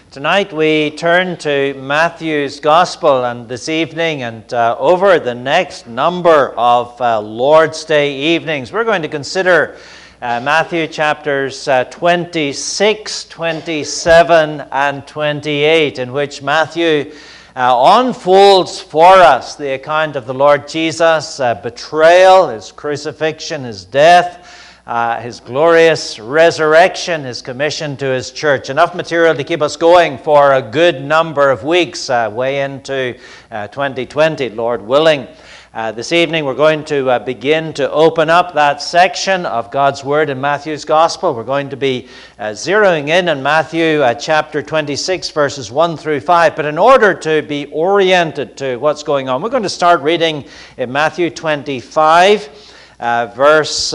Tonight we turn to Matthew's Gospel, and this evening and over the next number of Lord's Day evenings, we're going to consider Matthew chapters 26, 27, and 28, in which Matthew unfolds for us the account of the Lord Jesus' betrayal, his crucifixion, his death, his glorious resurrection, his commission to his church. Enough material to keep us going for a good number of weeks, way into 2020, Lord willing. This evening we're going to begin to open up that section of God's Word in Matthew's Gospel. We're going to be zeroing in on Matthew chapter 26, verses 1 through 5. But in order to be oriented to what's going on, we're going to start reading in Matthew 25, verse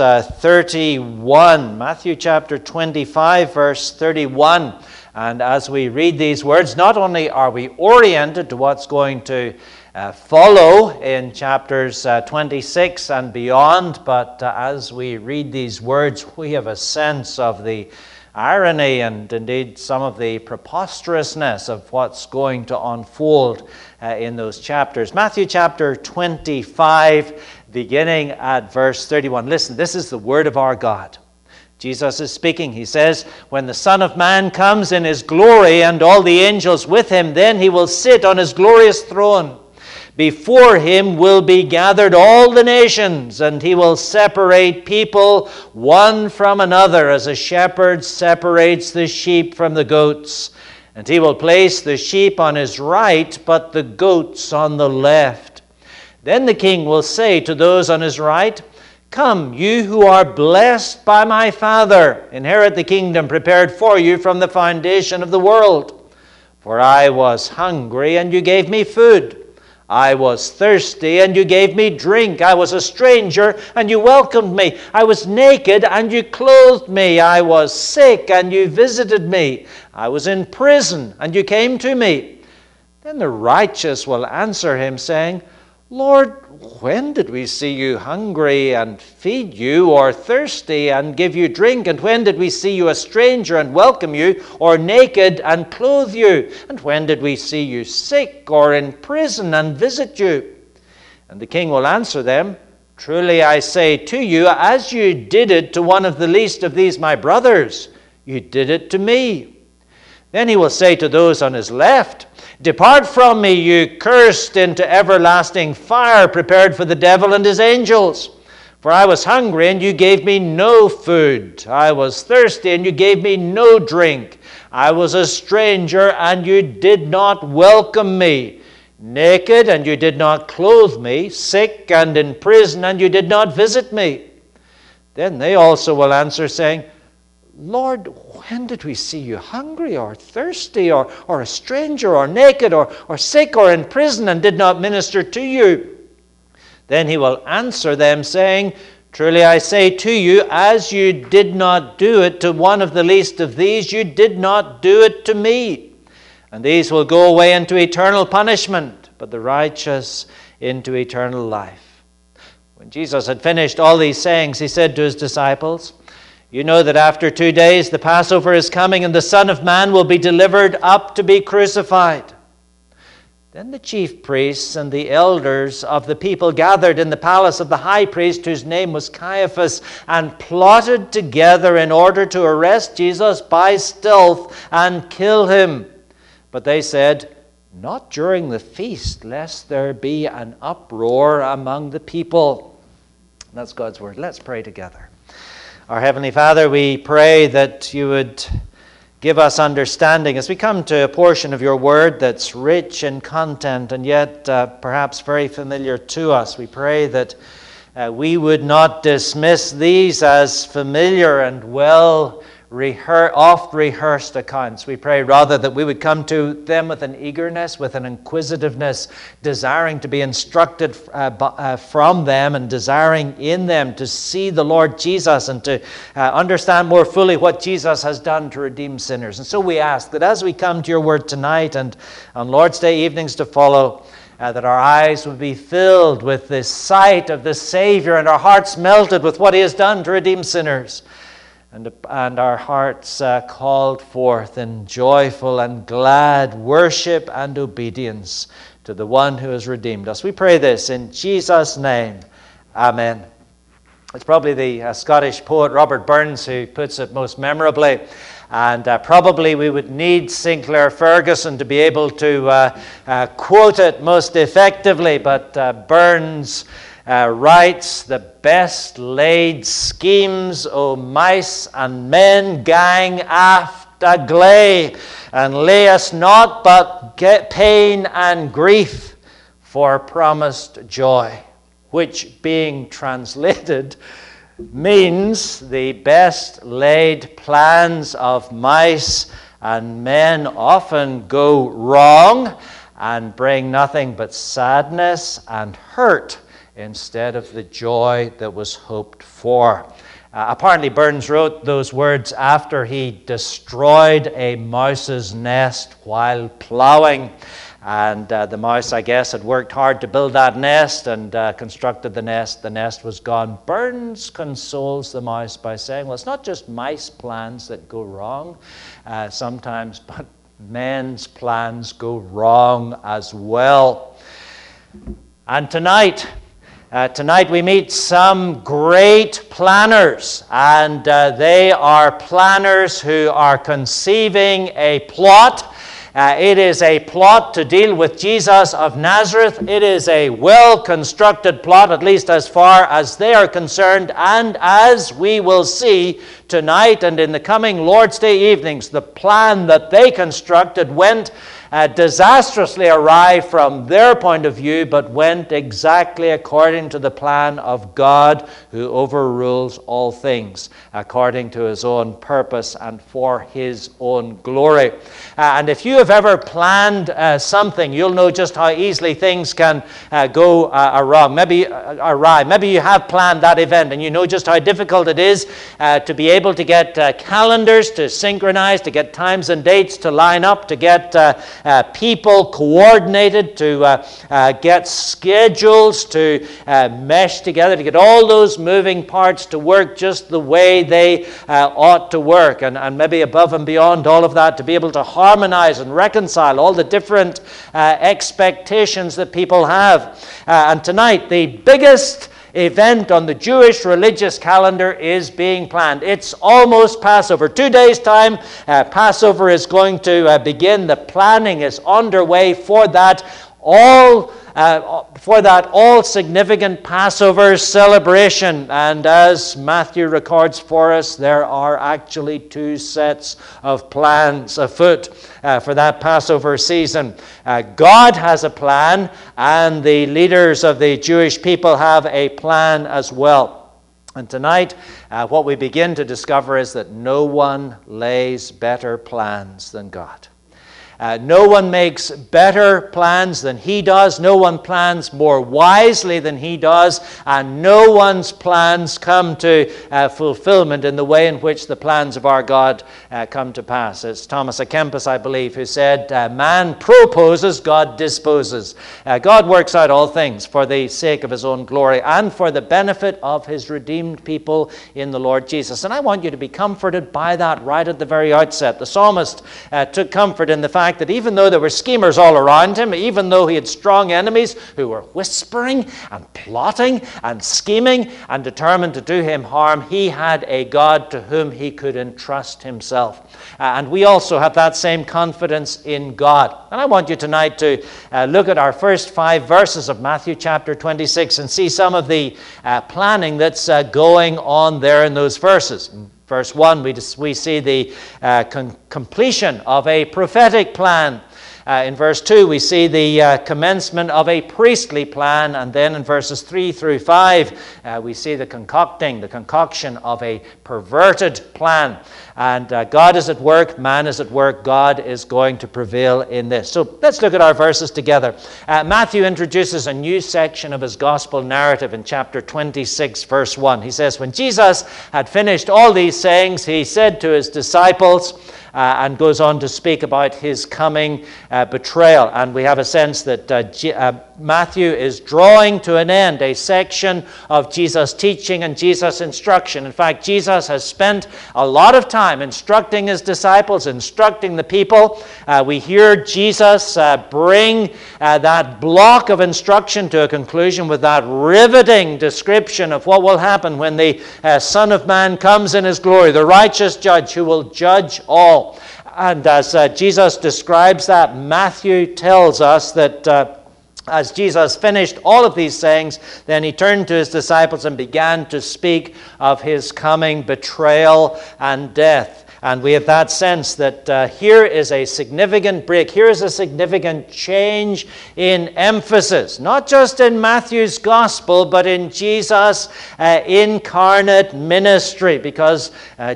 31. Matthew chapter 25, verse 31. And as we read these words, not only are we oriented to what's going to follow in chapters 26 and beyond, but as we read these words, we have a sense of the irony and indeed some of the preposterousness of what's going to unfold in those chapters. Matthew chapter 25, beginning at verse 31. Listen, this is the word of our God. Jesus is speaking. He says, "When the Son of Man comes in his glory and all the angels with him, then he will sit on his glorious throne. Before him will be gathered all the nations, and he will separate people one from another, as a shepherd separates the sheep from the goats. And he will place the sheep on his right, but the goats on the left. Then the king will say to those on his right, 'Come, you who are blessed by my Father, inherit the kingdom prepared for you from the foundation of the world. For I was hungry, and you gave me food. I was thirsty, and you gave me drink. I was a stranger, and you welcomed me. I was naked, and you clothed me. I was sick, and you visited me. I was in prison, and you came to me.' Then the righteous will answer him, saying, 'Lord, when did we see you hungry and feed you, or thirsty and give you drink? And when did we see you a stranger and welcome you, or naked and clothe you? And when did we see you sick or in prison and visit you?' And the king will answer them, 'Truly I say to you, as you did it to one of the least of these my brothers, you did it to me.' Then he will say to those on his left, 'Depart from me, you cursed, into everlasting fire prepared for the devil and his angels. For I was hungry, and you gave me no food. I was thirsty, and you gave me no drink. I was a stranger, and you did not welcome me. Naked, and you did not clothe me. Sick and in prison, and you did not visit me.' Then they also will answer, saying, 'Lord, when did we see you hungry or thirsty or a stranger or naked or sick or in prison and did not minister to you?' Then he will answer them, saying, 'Truly I say to you, as you did not do it to one of the least of these, you did not do it to me.' And these will go away into eternal punishment, but the righteous into eternal life." When Jesus had finished all these sayings, he said to his disciples, "You know that after 2 days the Passover is coming, and the Son of Man will be delivered up to be crucified." Then the chief priests and the elders of the people gathered in the palace of the high priest, whose name was Caiaphas, and plotted together in order to arrest Jesus by stealth and kill him. But they said, "Not during the feast, lest there be an uproar among the people." That's God's word. Let's pray together. Our Heavenly Father, we pray that you would give us understanding as we come to a portion of your word that's rich in content and yet perhaps very familiar to us. We pray that we would not dismiss these as familiar and oft-rehearsed accounts. We pray rather that we would come to them with an eagerness, with an inquisitiveness, desiring to be instructed from them and desiring in them to see the Lord Jesus and to understand more fully what Jesus has done to redeem sinners. And so we ask that as we come to your word tonight and on Lord's Day evenings to follow, that our eyes would be filled with the sight of the Savior and our hearts melted with what he has done to redeem sinners. and our hearts called forth in joyful and glad worship and obedience to the one who has redeemed us. We pray this in Jesus' name. Amen. It's probably the Scottish poet Robert Burns who puts it most memorably. And probably we would need Sinclair Ferguson to be able to quote it most effectively. But Burns writes, "The best laid schemes o' mice and men gang aft a gley, and lay us naught but get pain and grief for promised joy," which, being translated, means the best laid plans of mice and men often go wrong and bring nothing but sadness and hurt instead of the joy that was hoped for. Apparently Burns wrote those words after he destroyed a mouse's nest while plowing. And the mouse, I guess, had worked hard to build that nest and constructed the nest. The nest was gone. Burns consoles the mouse by saying, well, it's not just mice plans that go wrong sometimes, but men's plans go wrong as well. And tonight we meet some great planners, and they are planners who are conceiving a plot. It is a plot to deal with Jesus of Nazareth. It is a well-constructed plot, at least as far as they are concerned. And as we will see tonight and in the coming Lord's Day evenings, the plan that they constructed went disastrously awry from their point of view, but went exactly according to the plan of God, who overrules all things according to his own purpose and for his own glory. And if you have ever planned something, you'll know just how easily things can go wrong. Maybe awry. Maybe you have planned that event, and you know just how difficult it is to be able to get calendars to synchronize, to get times and dates to line up, to get people coordinated, to get schedules to mesh together, to get all those moving parts to work just the way they ought to work. And maybe above and beyond all of that, to be able to harmonize and reconcile all the different expectations that people have. And tonight, the biggest event on the Jewish religious calendar is being planned. It's almost Passover. 2 days' time, Passover is going to begin. The planning is underway for that all-significant Passover celebration. And as Matthew records for us, there are actually 2 sets of plans afoot for that Passover season. God has a plan, and the leaders of the Jewish people have a plan as well. And tonight, what we begin to discover is that no one lays better plans than God. No one makes better plans than he does. No one plans more wisely than he does. And no one's plans come to fulfillment in the way in which the plans of our God come to pass. It's Thomas à Kempis, I believe, who said, man proposes, God disposes. God works out all things for the sake of his own glory and for the benefit of his redeemed people in the Lord Jesus. And I want you to be comforted by that right at the very outset. The psalmist took comfort in the fact that even though there were schemers all around him, even though he had strong enemies who were whispering and plotting and scheming and determined to do him harm, he had a God to whom he could entrust himself. And we also have that same confidence in God. And I want you tonight to look at our first 5 verses of Matthew chapter 26 and see some of the planning that's going on there in those verses. Verse 1, we see the completion of a prophetic plan. In verse 2, we see the commencement of a priestly plan. And then in verses 3 through 5, we see the concoction of a perverted plan. And God is at work, man is at work, God is going to prevail in this. So let's look at our verses together. Matthew introduces a new section of his gospel narrative in chapter 26, verse 1. He says, when Jesus had finished all these sayings, he said to his disciples, and goes on to speak about his coming betrayal. And we have a sense that Matthew is drawing to an end a section of Jesus' teaching and Jesus' instruction. In fact, Jesus has spent a lot of time instructing his disciples, instructing the people. We hear Jesus bring that block of instruction to a conclusion with that riveting description of what will happen when the Son of Man comes in his glory, the righteous judge who will judge all. And as Jesus describes that, Matthew tells us that as Jesus finished all of these sayings, then he turned to his disciples and began to speak of his coming betrayal and death. And we have that sense that here is a significant break. Here is a significant change in emphasis, not just in Matthew's gospel, but in Jesus' incarnate ministry, because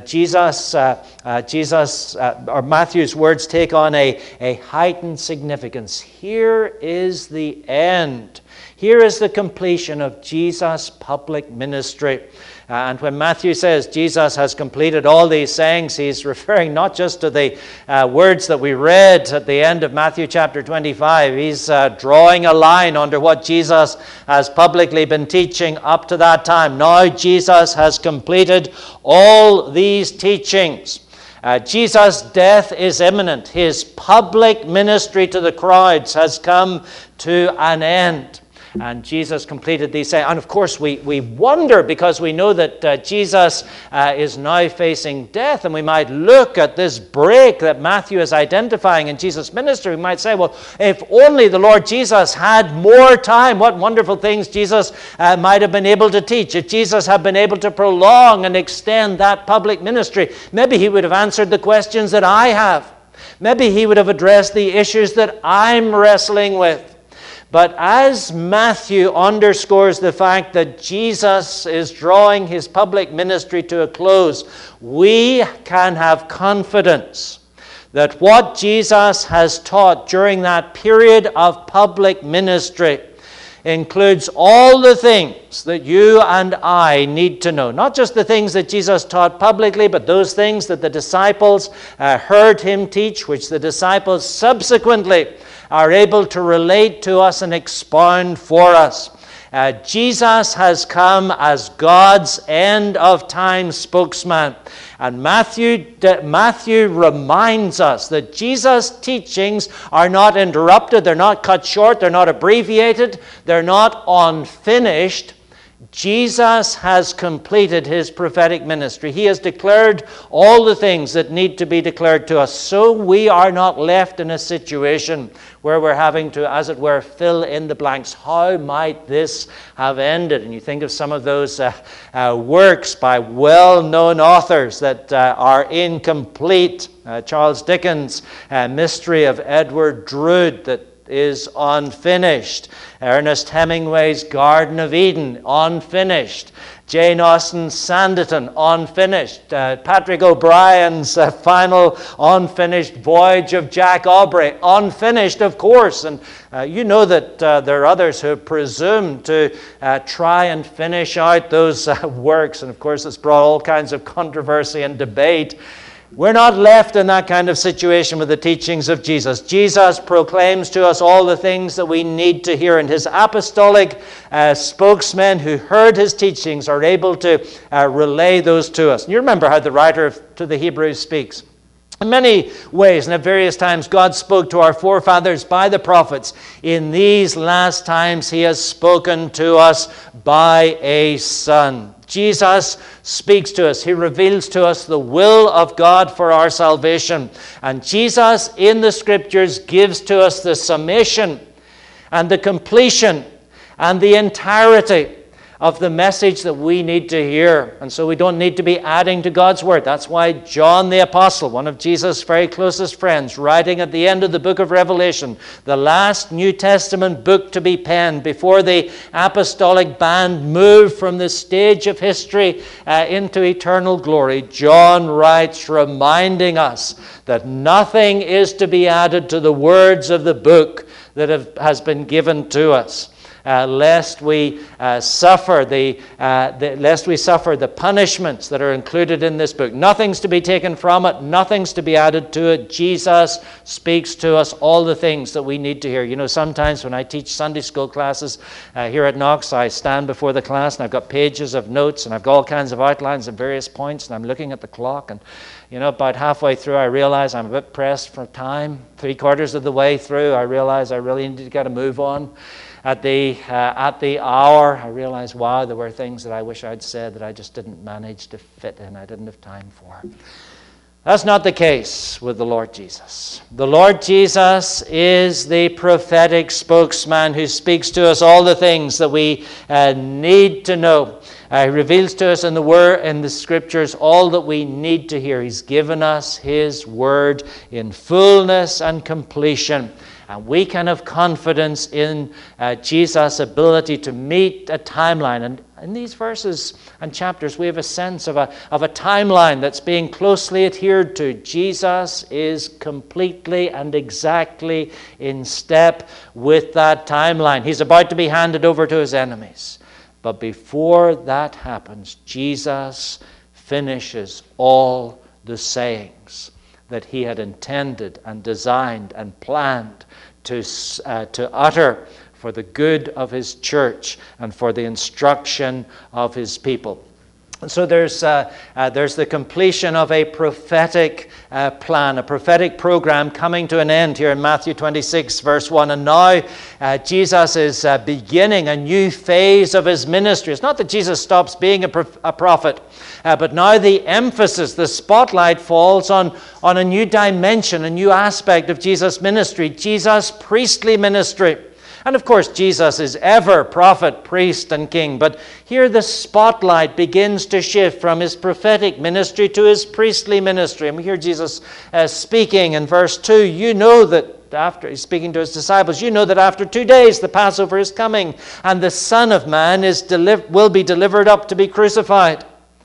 Matthew's words take on a heightened significance. Here is the end. Here is the completion of Jesus' public ministry. And when Matthew says Jesus has completed all these sayings, he's referring not just to the words that we read at the end of Matthew chapter 25. He's drawing a line under what Jesus has publicly been teaching up to that time. Now Jesus has completed all these teachings. Jesus' death is imminent. His public ministry to the crowds has come to an end. And Jesus completed these sayings. And of course, we wonder because we know that Jesus is now facing death. And we might look at this break that Matthew is identifying in Jesus' ministry. We might say, well, if only the Lord Jesus had more time, what wonderful things Jesus might have been able to teach. If Jesus had been able to prolong and extend that public ministry, maybe he would have answered the questions that I have. Maybe he would have addressed the issues that I'm wrestling with. But as Matthew underscores the fact that Jesus is drawing his public ministry to a close, we can have confidence that what Jesus has taught during that period of public ministry includes all the things that you and I need to know. Not just the things that Jesus taught publicly, but those things that the disciples heard him teach, which the disciples subsequently are able to relate to us and expound for us. Jesus has come as God's end-of-time spokesman. And Matthew reminds us that Jesus' teachings are not interrupted, they're not cut short, they're not abbreviated, they're not unfinished. Jesus has completed his prophetic ministry. He has declared all the things that need to be declared to us, so we are not left in a situation where we're having to, as it were, fill in the blanks. How might this have ended? And you think of some of those works by well-known authors that are incomplete. Charles Dickens' Mystery of Edward Drood that is unfinished. Ernest Hemingway's Garden of Eden, unfinished. Jane Austen's Sanditon, unfinished. Patrick O'Brien's final unfinished Voyage of Jack Aubrey, unfinished, of course. And you know that there are others who have presumed to try and finish out those works. And of course, it's brought all kinds of controversy and debate. We're not left in that kind of situation with the teachings of Jesus. Jesus proclaims to us all the things that we need to hear, and his apostolic spokesmen who heard his teachings are able to relay those to us. And you remember how the writer to the Hebrews speaks. In many ways and at various times, God spoke to our forefathers by the prophets. In these last times, he has spoken to us by a Son. Jesus speaks to us. He reveals to us the will of God for our salvation. And Jesus in the Scriptures gives to us the summation and the completion and the entirety of the message that we need to hear. And so we don't need to be adding to God's Word. That's why John the Apostle, one of Jesus' very closest friends, writing at the end of the book of Revelation, the last New Testament book to be penned before the apostolic band moved from the stage of history into eternal glory, John writes reminding us that nothing is to be added to the words of the book that has been given to us. lest we suffer the punishments that are included in this book. Nothing's to be taken from it. Nothing's to be added to it. Jesus speaks to us all the things that we need to hear. You know, sometimes when I teach Sunday school classes here at Knox, I stand before the class and I've got pages of notes and I've got all kinds of outlines at various points, and I'm looking at the clock, and you know, about halfway through I realize I'm a bit pressed for time. 3/4 of the way through I realize I really need to get a move on. At the hour I realize, wow, there were things that I wish I'd said that I just didn't manage to fit in. I didn't have time for. That's not the case with the Lord Jesus. The Lord Jesus is the prophetic spokesman who speaks to us all the things that we need to know. He reveals to us in the Word, in the Scriptures, all that we need to hear. He's given us His Word in fullness and completion. And we can have confidence in Jesus' ability to meet a timeline. And in these verses and chapters, we have a sense of a timeline that's being closely adhered to. Jesus is completely and exactly in step with that timeline. He's about to be handed over to His enemies. But before that happens, Jesus finishes all the sayings that He had intended and designed and planned to utter for the good of His church and for the instruction of His people. And so there's the completion of a prophetic plan, a prophetic program coming to an end here in Matthew 26, verse 1. And now Jesus is beginning a new phase of His ministry. It's not that Jesus stops being a prophet, but now the emphasis, the spotlight falls on a new dimension, a new aspect of Jesus' ministry, Jesus' priestly ministry. And of course, Jesus is ever prophet, priest, and king. But here the spotlight begins to shift from His prophetic ministry to His priestly ministry. And we hear Jesus speaking in verse 2. You know that after He's speaking to His disciples, you know that after 2 days the Passover is coming, and the Son of Man will be delivered up to be crucified.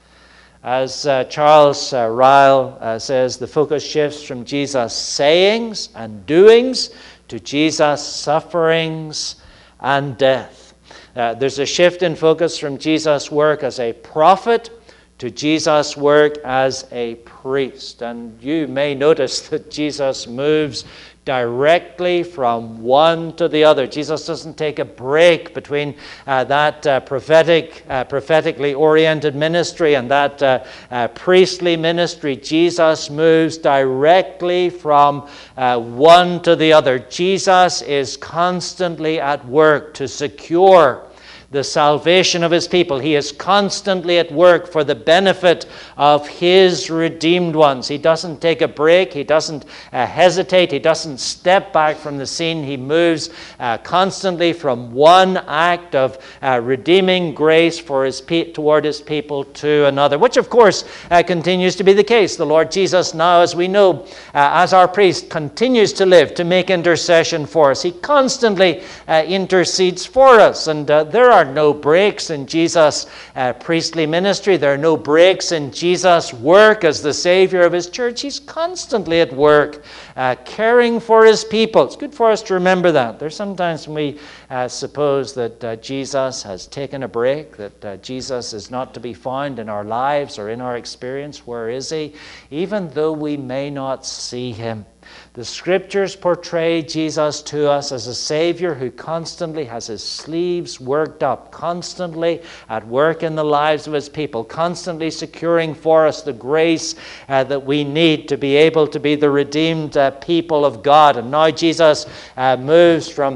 As Charles Ryle says, the focus shifts from Jesus' sayings and doings to Jesus' sufferings and death. There's a shift in focus from Jesus' work as a prophet to Jesus' work as a priest. And you may notice that Jesus moves directly from one to the other. Jesus doesn't take a break between that prophetically oriented ministry and that priestly ministry. Jesus moves directly from one to the other. Jesus is constantly at work to secure the salvation of His people. He is constantly at work for the benefit of His redeemed ones. He doesn't take a break. He doesn't hesitate. He doesn't step back from the scene. He moves constantly from one act of redeeming grace for toward His people to another, which of course continues to be the case. The Lord Jesus now, as we know, as our priest, continues to live to make intercession for us. He constantly intercedes for us, and there are no breaks in Jesus' priestly ministry. There are no breaks in Jesus' work as the Savior of His church. He's constantly at work caring for His people. It's good for us to remember that. There's sometimes when we suppose that Jesus has taken a break, that Jesus is not to be found in our lives or in our experience. Where is He? Even though we may not see Him, the Scriptures portray Jesus to us as a Savior who constantly has His sleeves worked up, constantly at work in the lives of His people, constantly securing for us the grace that we need to be able to be the redeemed people of God. And now Jesus moves from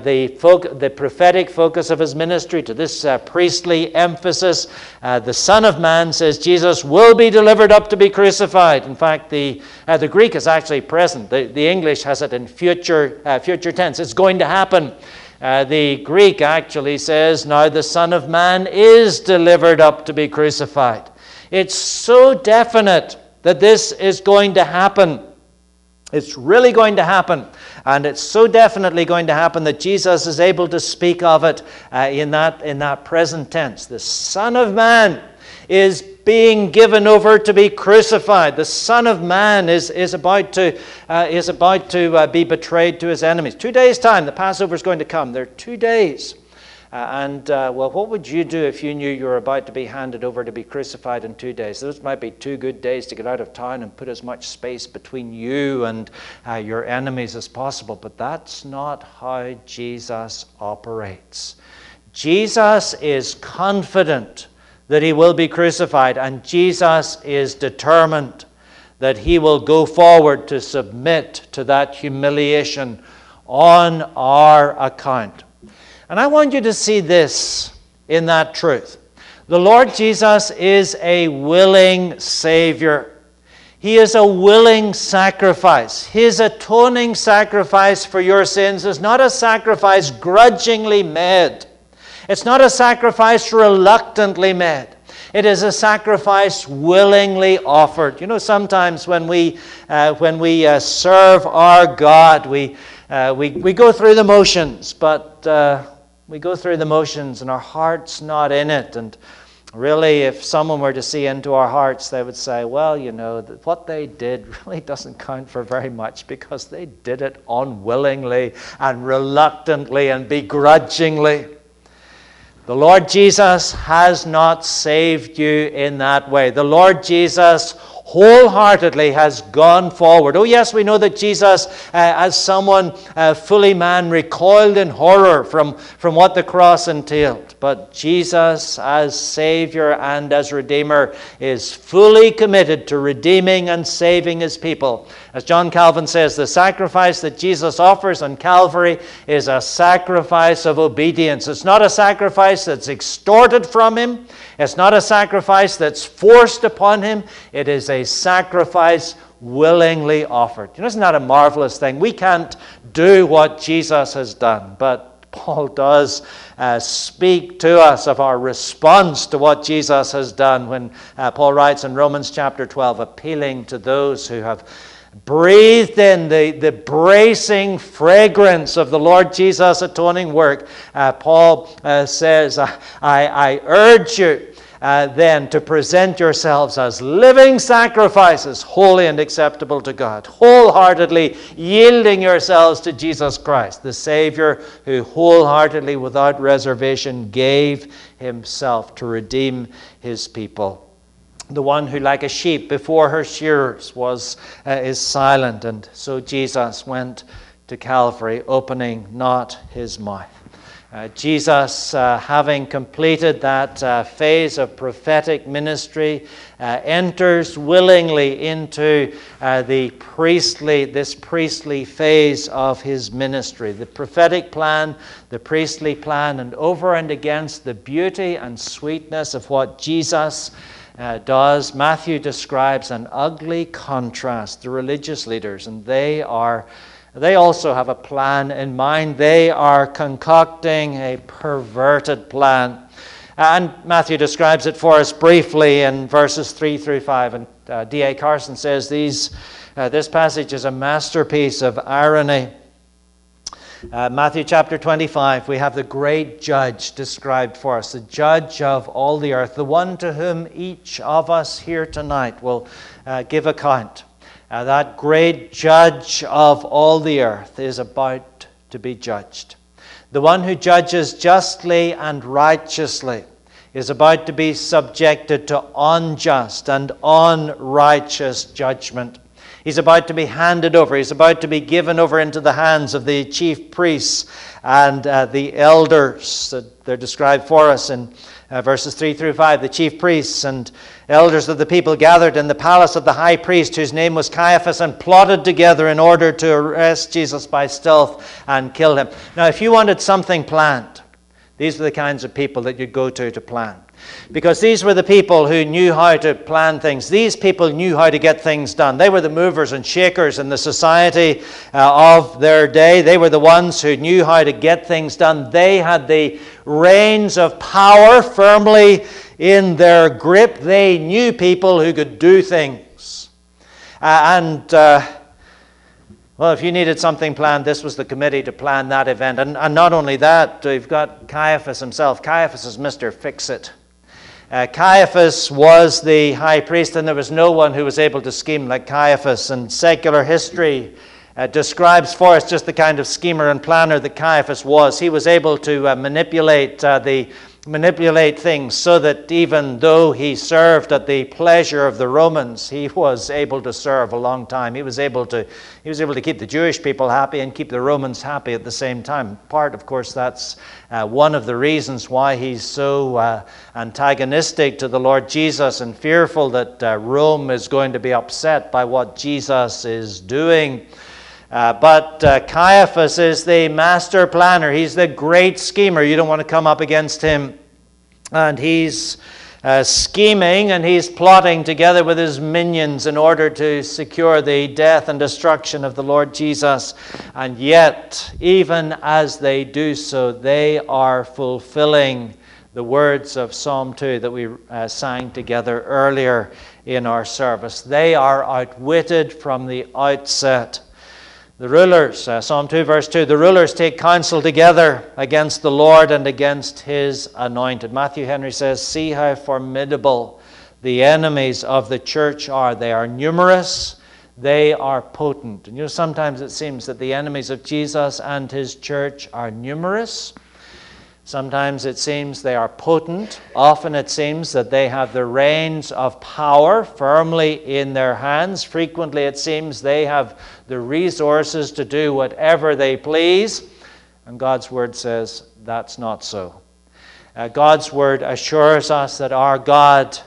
the prophetic focus of His ministry to this priestly emphasis. The Son of Man, says Jesus, will be delivered up to be crucified. In fact, the Greek is actually present. The English has it in future tense. It's going to happen. The Greek actually says, now the Son of Man is delivered up to be crucified. It's so definite that this is going to happen. It's really going to happen. And it's so definitely going to happen that Jesus is able to speak of it in that present tense. The Son of Man is being given over to be crucified. The Son of Man is about to be betrayed to His enemies. 2 days' time, the Passover is going to come. There are 2 days Well, what would you do if you knew you were about to be handed over to be crucified in 2 days? Those might be 2 good days to get out of town and put as much space between you and your enemies as possible. But that's not how Jesus operates. Jesus is confident that he will be crucified, and Jesus is determined that he will go forward to submit to that humiliation on our account. And I want you to see this in that truth. The Lord Jesus is a willing Savior. He is a willing sacrifice. His atoning sacrifice for your sins is not a sacrifice grudgingly made. It's not a sacrifice reluctantly made. It is a sacrifice willingly offered. You know, sometimes when we serve our God, we go through the motions, but we go through the motions and our heart's not in it. And really, if someone were to see into our hearts, they would say, well, you know, what they did really doesn't count for very much because they did it unwillingly and reluctantly and begrudgingly. The Lord Jesus has not saved you in that way. The Lord Jesus wholeheartedly has gone forward. Oh yes, we know that Jesus, as someone fully man, recoiled in horror from what the cross entailed. But Jesus, as Savior and as Redeemer, is fully committed to redeeming and saving his people. As John Calvin says, the sacrifice that Jesus offers on Calvary is a sacrifice of obedience. It's not a sacrifice that's extorted from him. It's not a sacrifice that's forced upon him. It is a sacrifice willingly offered. You know, isn't that a marvelous thing? We can't do what Jesus has done, but Paul does speak to us of our response to what Jesus has done when Paul writes in Romans chapter 12, appealing to those who have breathed in the bracing fragrance of the Lord Jesus' atoning work. Paul says, I urge you then to present yourselves as living sacrifices, holy and acceptable to God, wholeheartedly yielding yourselves to Jesus Christ, the Savior who wholeheartedly, without reservation, gave himself to redeem his people. The one who, like a sheep before her shearers, is silent, and so Jesus went to Calvary, opening not his mouth. Jesus, having completed that phase of prophetic ministry, enters willingly into this priestly phase of his ministry. The prophetic plan, the priestly plan, and over and against the beauty and sweetness of what Jesus does, Matthew describes an ugly contrast. The religious leaders, and they also have a plan in mind. They are concocting a perverted plan. And Matthew describes it for us briefly in verses 3 through 5. And D.A. Carson says this passage is a masterpiece of irony. Matthew chapter 25, we have the great judge described for us, the judge of all the earth, the one to whom each of us here tonight will give account. That great judge of all the earth is about to be judged. The one who judges justly and righteously is about to be subjected to unjust and unrighteous judgment. He's about to be handed over. He's about to be given over into the hands of the chief priests and the elders. They're described for us in verses 3 through 5. The chief priests and elders of the people gathered in the palace of the high priest, whose name was Caiaphas, and plotted together in order to arrest Jesus by stealth and kill him. Now, if you wanted something planned, these were the kinds of people that you'd go to plan. Because these were the people who knew how to plan things. These people knew how to get things done. They were the movers and shakers in the society of their day. They were the ones who knew how to get things done. They had the reins of power firmly in their grip. They knew people who could do things. Well, if you needed something planned, this was the committee to plan that event. And not only that, you've got Caiaphas himself. Caiaphas is Mr. Fix-It. Caiaphas was the high priest, and there was no one who was able to scheme like Caiaphas. And secular history describes for us just the kind of schemer and planner that Caiaphas was. He was able to manipulate things so that even though he served at the pleasure of the Romans, he was able to serve a long time. He was able to keep the Jewish people happy and keep the Romans happy at the same time. Part, of course, that's one of the reasons why he's so antagonistic to the Lord Jesus and fearful that Rome is going to be upset by what Jesus is doing. But Caiaphas is the master planner. He's the great schemer. You don't want to come up against him. And he's scheming and he's plotting together with his minions in order to secure the death and destruction of the Lord Jesus. And yet, even as they do so, they are fulfilling the words of Psalm 2 that we sang together earlier in our service. They are outwitted from the outset. The rulers, Psalm 2 verse 2, the rulers take counsel together against the Lord and against his anointed. Matthew Henry says, see how formidable the enemies of the church are. They are numerous, they are potent. And sometimes it seems that the enemies of Jesus and his church are numerous. Sometimes it seems they are potent. Often it seems that they have the reins of power firmly in their hands. Frequently it seems they have the resources to do whatever they please. And God's Word says that's not so. God's Word assures us that our God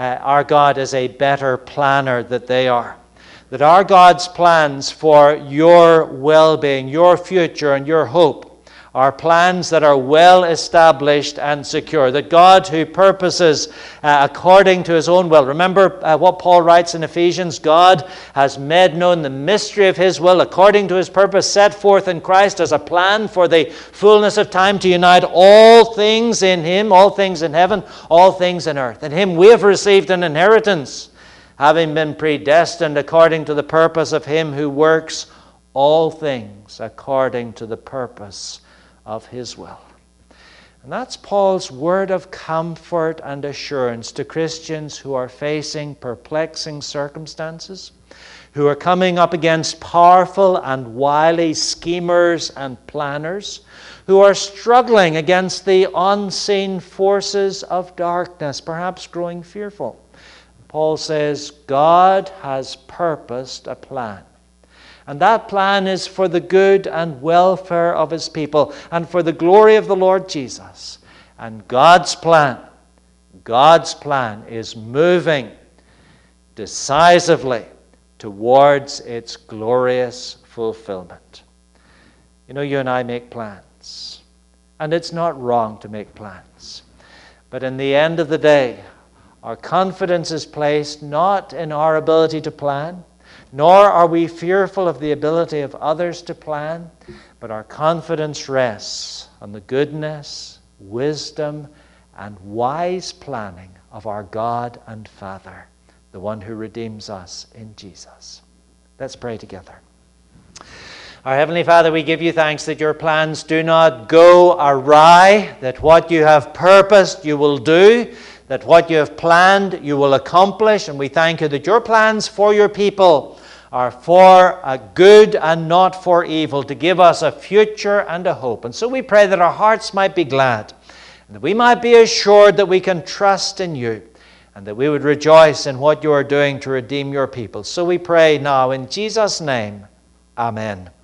is a better planner than they are. That our God's plans for your well-being, your future, and your hope are plans that are well established and secure. That God, who purposes according to his own will. Remember what Paul writes in Ephesians, God has made known the mystery of his will according to his purpose set forth in Christ as a plan for the fullness of time to unite all things in him, all things in heaven, all things in earth. In him we have received an inheritance, having been predestined according to the purpose of him who works all things according to the purpose of his will. And that's Paul's word of comfort and assurance to Christians who are facing perplexing circumstances, who are coming up against powerful and wily schemers and planners, who are struggling against the unseen forces of darkness, perhaps growing fearful. Paul says, God has purposed a plan. And that plan is for the good and welfare of his people and for the glory of the Lord Jesus. And God's plan is moving decisively towards its glorious fulfillment. You and I make plans. And it's not wrong to make plans. But in the end of the day, our confidence is placed not in our ability to plan, nor are we fearful of the ability of others to plan, but our confidence rests on the goodness, wisdom, and wise planning of our God and Father, the one who redeems us in Jesus. Let's pray together. Our Heavenly Father, we give you thanks that your plans do not go awry, that what you have purposed you will do, that what you have planned you will accomplish, and we thank you that your plans for your people are for a good and not for evil, to give us a future and a hope. And so we pray that our hearts might be glad, and that we might be assured that we can trust in you, and that we would rejoice in what you are doing to redeem your people. So we pray now in Jesus' name, amen.